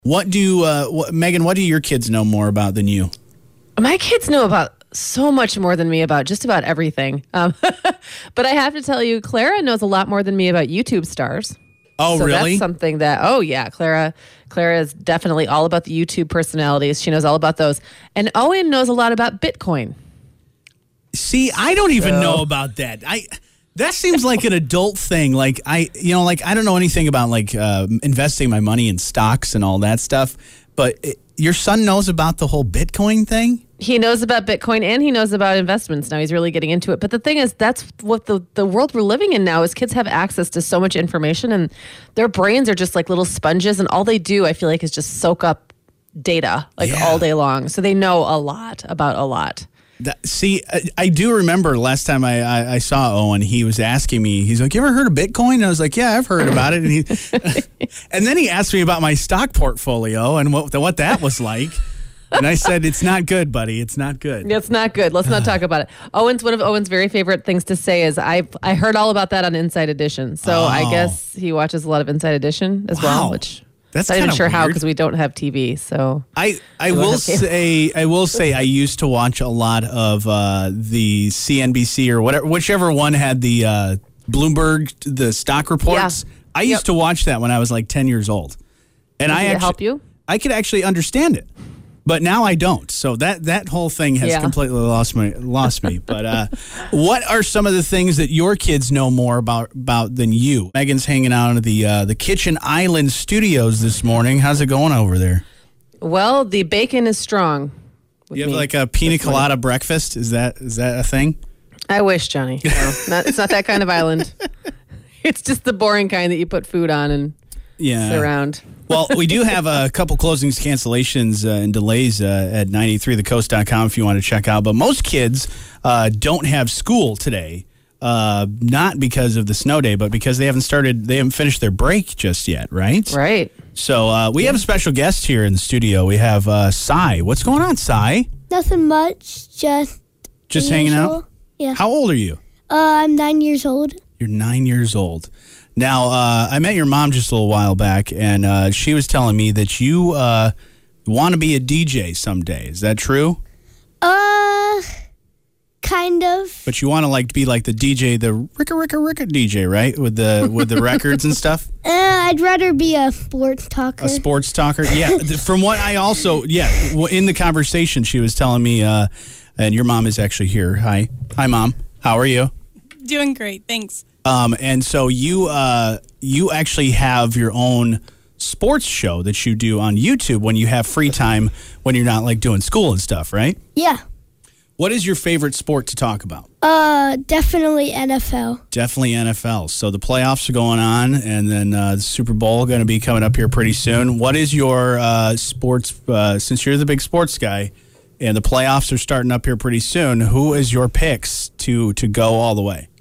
Megan, what do your kids know more about than you? My kids know about so much more than me about just about everything. But I have to tell you, Clara knows a lot more than me about YouTube stars. Oh, so really? That's something that, Clara is definitely all about the YouTube personalities. She knows all about those. And Owen knows a lot about Bitcoin. See, I don't even know about that. That seems like an adult thing. Like I don't know anything about investing my money in stocks and all that stuff. But your son knows about the whole Bitcoin thing? He knows about Bitcoin and he knows about investments. Now he's really getting into it. But the thing is, that's what the world we're living in now is kids have access to so much information and their brains are just like little sponges. And all they do, I feel like, is just soak up data all day long. So they know a lot about a lot. I do remember last time I saw Owen, he was asking me, he's like, you ever heard of Bitcoin? And I was like, yeah, I've heard about it. And and then he asked me about my stock portfolio and what that was like. And I said, it's not good, buddy. It's not good. It's not good. Let's not talk about it. One of Owen's very favorite things to say is, I heard all about that on Inside Edition. So I guess he watches a lot of Inside Edition as well, which... That's not even sure weird. how, because we don't have TV. So I will say I used to watch a lot of the CNBC or whatever, whichever one had the Bloomberg, the stock reports. Yeah. I used to watch that when I was like 10 years old, and Did it help you? I could actually understand it, but now I don't. So that whole thing has completely lost me. But what are some of the things that your kids know more about than you? Megan's hanging out in the Kitchen Island studios this morning. How's it going over there? Well, the bacon is strong. You have like a pina colada breakfast? Is that a thing? I wish, Johnny. No, it's not that kind of island. It's just the boring kind that you put food on and sit around. Well, we do have a couple closings, cancellations, and delays at 93thecoast.com if you want to check out. But most kids don't have school today, not because of the snow day, but because they haven't finished their break just yet, right? Right. So we have a special guest here in the studio. We have Sai. What's going on, Sai? Nothing much, just hanging out? Yeah. How old are you? I'm 9 years old. You're 9 years old. Now, I met your mom just a little while back, and she was telling me that you want to be a DJ someday. Is that true? Kind of. But you want to be like the DJ, the Ricka DJ, right? With the records and stuff? I'd rather be a sports talker. A sports talker? Yeah. From what I also, in the conversation, she was telling me, and your mom is actually here. Hi, Mom. How are you? Doing great, thanks. And so you actually have your own sports show that you do on YouTube when you have free time when you're not doing school and stuff, right? Yeah. What is your favorite sport to talk about? Definitely NFL. Definitely NFL. So the playoffs are going on, and then the Super Bowl going to be coming up here pretty soon. What is your sports? Since you're the big sports guy, and the playoffs are starting up here pretty soon, who is your picks to go all the way?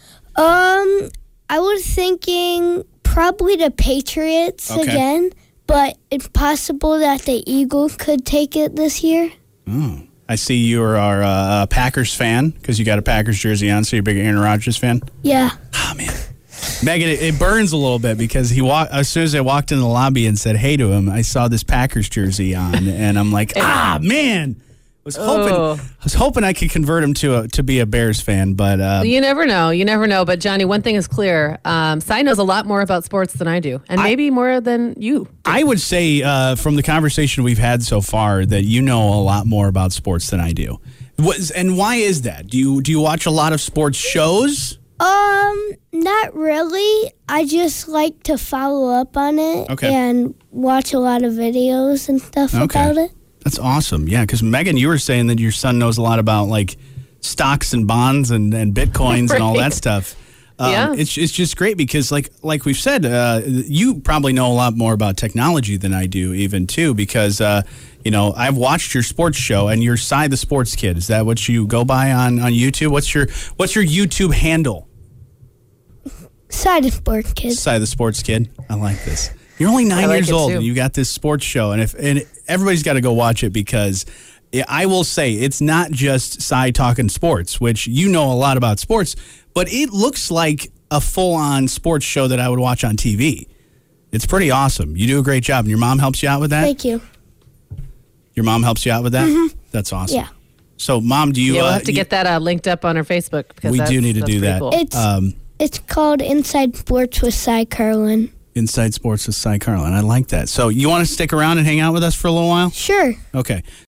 I was thinking probably the Patriots again, but it's possible that the Eagles could take it this year. Oh. I see you are a Packers fan because you got a Packers jersey on, so you're a big Aaron Rodgers fan? Yeah. Oh, man. Megan, it burns a little bit because as soon as I walked in the lobby and said hey to him, I saw this Packers jersey on, and I'm like, man. I was hoping I could convert him to be a Bears fan, but you never know. But Johnny, one thing is clear: Sai knows a lot more about sports than I do, and maybe more than you do. I would say from the conversation we've had so far that you know a lot more about sports than I do. And why is that? Do you watch a lot of sports shows? Not really. I just like to follow up on it and watch a lot of videos and stuff about it. That's awesome. Yeah, because Megan, you were saying that your son knows a lot about stocks and bonds and bitcoins and all that stuff. It's just great because like we've said, you probably know a lot more about technology than I do even too, because I've watched your sports show and you're Sai the Sports Kid. Is that what you go by on YouTube? What's your YouTube handle? Sai the Sports Kid. Sai the Sports Kid. I like this. You're only 9 years old and you got this sports show, and everybody's got to go watch it because I will say it's not just Sai talking sports, which you know a lot about sports, but it looks like a full-on sports show that I would watch on TV. It's pretty awesome. You do a great job. And your mom helps you out with that? Thank you. Your mom helps you out with that? Mm-hmm. That's awesome. Yeah. So, Mom, do you... we'll have to get that linked up on our Facebook. Because we do need to do that. Cool. It's called Inside Sports with Cy Carlin. Inside Sports with Cy Carlin. I like that. So, you want to stick around and hang out with us for a little while? Sure. Okay.